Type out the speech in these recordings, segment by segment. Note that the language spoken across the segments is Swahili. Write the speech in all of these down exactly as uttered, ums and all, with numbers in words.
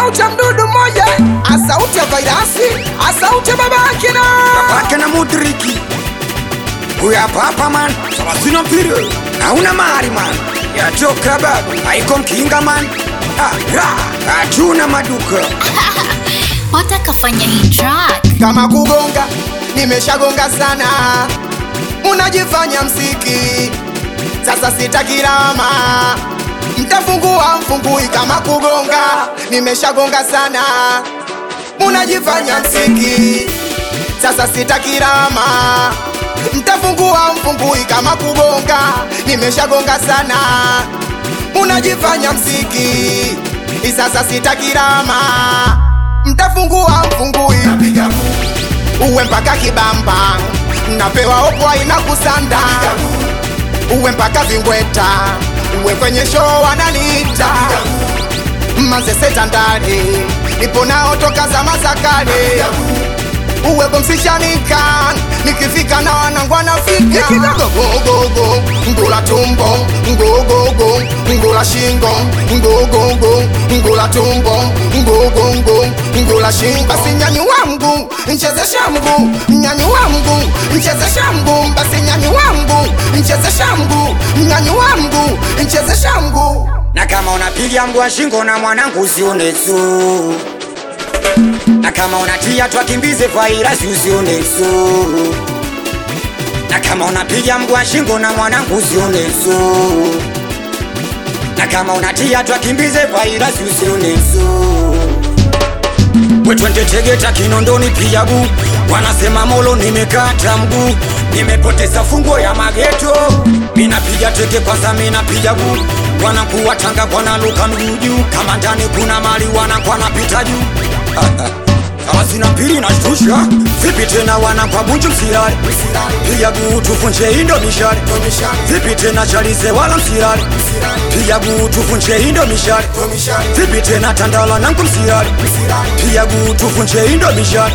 Asauti mdudu mmoja, asauti virasi, asauti babake na babake na Mudriki. Uya papa man, salasina mpire na una mari man. Ya joka babu, haiko mkinga man. Ah, ra, hatuna maduka. Wataka fanya hii track kama kugonga, nimeshagonga sana. Unajifanya msiki, sasa sitakirama. Mtafungua mfungui kama kugonga, nimeshagonga sana. Unajifanya msiki, sasa sitakirama. Mtafungua mfungui kama kugonga, nimeshagonga sana. Unajifanya msiki, sasa sitakirama. Mtafungua mfungui uwe mpaka Kibamba, napewa opwa ina kusanda. Uwe mpaka Vingweta, uwe kwenye show wananiita Manzese Tandale, nipo nao toka zama za kale. Uwe kumsishanika, nikifika na wanangu wanafika. Go go go, ngula tumbo, go go go, ngula shingo, go go go, ngula tumbo, go go go, ngula shingo. Basi nyanyua mguu, nchezesha mguu, nyanyua mguu, nchezesha mguu. Basi nyanyua mguu, nchezesha mguu, nyanyua mguu, nchezesha mguu. Na kama unapiga mguu wa shingo na mwanangu usione tu. Na kama unatia twakimbize virus usione tu. Na kama unapiga mguu wa shingo na mwanangu usione tu. Na kama unatia twakimbize virus usione tu. We twende Tegeta Kinondoni Piabu, wanasema molo nimekata mguu, nimepoteza fungo ya mageto. Mina piga teke kwanza mina Piabu, wanakuwa Tanga wanaluka mguu. Kama ndani kuna mali wanakuwa napita juu. Salasina mpiri na shtusha, vipi tena wanakwa bunju msirari. Piabu tufunje indo mishari, vipi tena chalize wala msirari. Piabu tufunje indo mishari, vipi tena Tandala nangu msirari. Piabu tufunje indo mishari.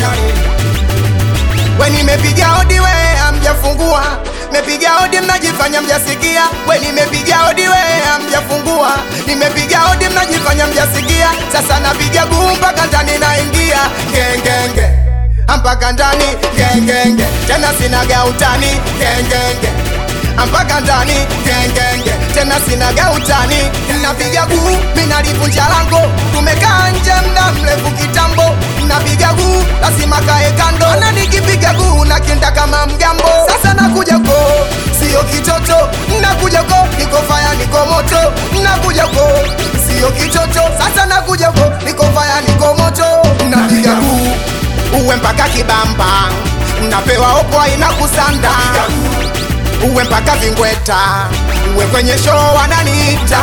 We nimepiga hodi we hamjafungua, mepiga hodi mnajifanya mjasikia. We nimepiga hodi we hamjafungua, nimepiga hodi mnajifanya mjasikia. Sasa napiga guu mpaka ndani naingia gengenge, mpaka ndani gengenge. Tena sinaga utani gengenge, mpaka ndani gengenge. Tena sinaga utani, napiga guu mina livunja lango. Tumekaa nje mda mrefu kitambo, napiga guu lazima kae kando. Na nikipiga guu nakinda kama mgambo. Sasa nakuja ko, sio kitoto. Nakuja ko, niko fire niko moto. Nakuja ko, sio kitoto. Sasa nakuja ko, niko fire niko moto. Napiga guu uwe mpaka Kibamba, napewa opwa ina kusanda. Uwe mpaka Vingweta, uwe kwenye show wananiita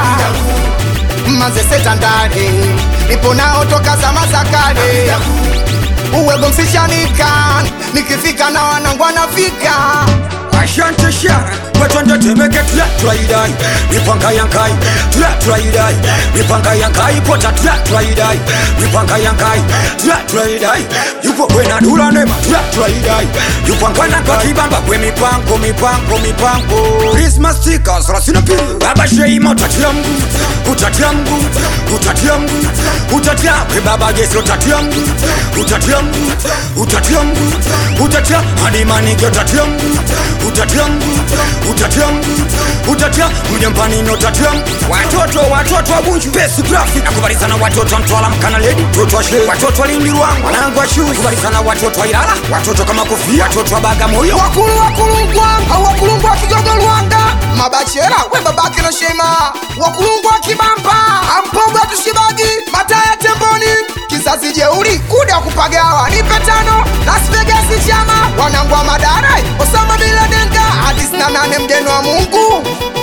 Manzese Tandale, nipo nao toka zama za kale. Uwe gomsishanika, nikifika na wanangu wanafika. Ashante shara, wetwende Temeke tula tulaidai. Mipanga yankai, tula tulaidai. Mipanga yankai, pota tula tulaidai. Mipanga yankai, tula tulaidai. Yupo kwena dula nema, tula tulaidai. Yupo nkwana kwa Kibamba, kwe mipango, mipango, mipango. Christmas stickers, salasina pili. Baba Sheima, utatia mguu, utatia mguu, utatia mguu, utatia. Kwe baba Gesi, utatia mguu, utatia mguu, utatia mguu, utatia. Hadi manike, utatia mguu, utatia mguu, utatia mguu, utatia. Mjambani no utatia mguu. Watoto, watoto wa Bunju Besi Graphic, nakubalizana watoto wa Mtwala Mkana Lady. Watoto wa Shee, watoto wa Lindi Ruangwa, wanangu wa Shoes. Kubalizana watoto wa Ilala, watoto kama Kofia, watoto wa Bagamoyo. Wakulu wakulungwa, au wakulungwa Kigogo Rwanda. Mabachela, we babake na Shema. Wakulungwa Kibamba, ampoga tushibagi. Mataya Temboni, kizazi jeuri, kuda kupagawa. Nipe tano, Las Vegas chama. Wanangu wa Madarai, Osama Bila Denga. Hadis na nane mgeni wa Mungu.